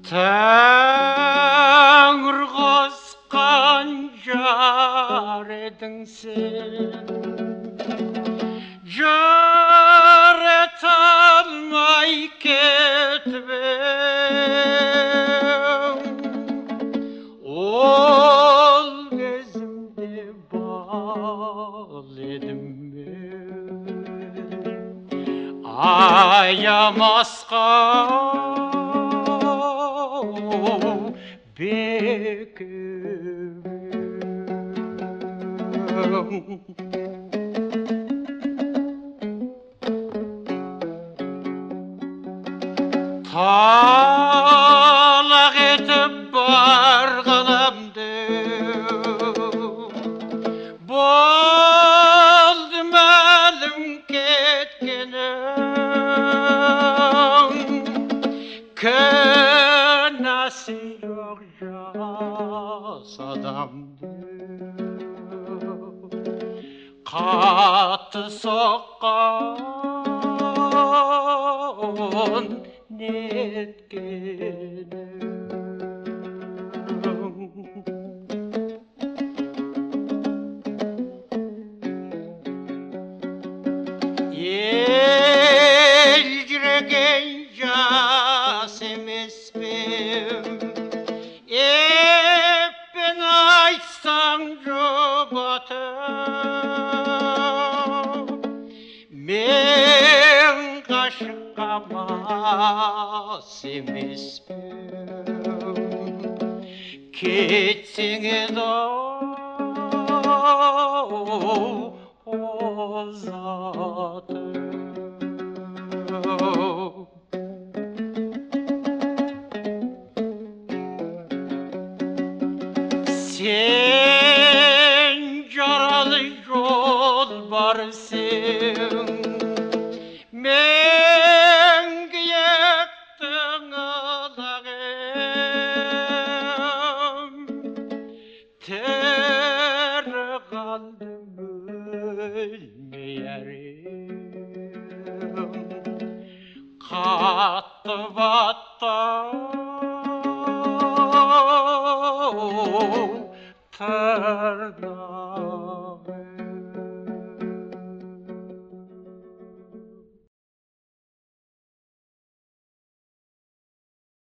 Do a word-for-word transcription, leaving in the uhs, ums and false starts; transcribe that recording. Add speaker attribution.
Speaker 1: тәңір қосқан жар едің сен, жарата алмай кетіп ең. Ол кезімде бал едім мен, аямасқа бекем. Талақ етіп барғанымды болды мәлім кеткенім, кінәсі жоқ жас адамды қатты соққан неткенім. Елжіреген жас емеспін, еппен айтсаң жұбатып, мен ғашыққа мас емеспін, кетсең еді-ау ұзатып. Сен жаралы жолбарысың, мен киіктің ылағым, тірі қалдым өлмей әрем, қатты баттан